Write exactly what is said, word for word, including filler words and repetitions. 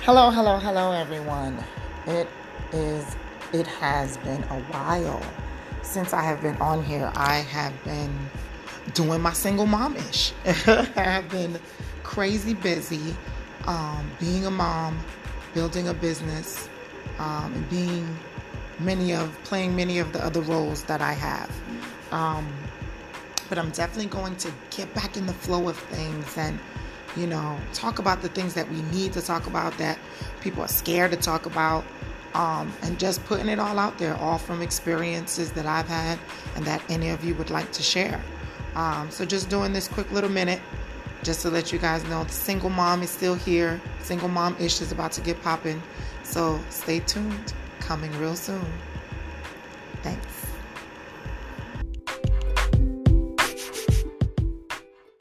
Hello, hello, hello, everyone. It is, it has been a while since I have been on here. I have been doing my single momish. I have been crazy busy um, being a mom, building a business, um, and being many of, playing many of the other roles that I have. Um, but I'm definitely going to get back in the flow of things and you know, talk about the things that we need to talk about that people are scared to talk about, um, and just putting it all out there, all from experiences that I've had and that any of you would like to share. Um, so just doing this quick little minute just to let you guys know the single mom is still here. Single mom-ish is about to get popping. So stay tuned. Coming real soon. Thanks.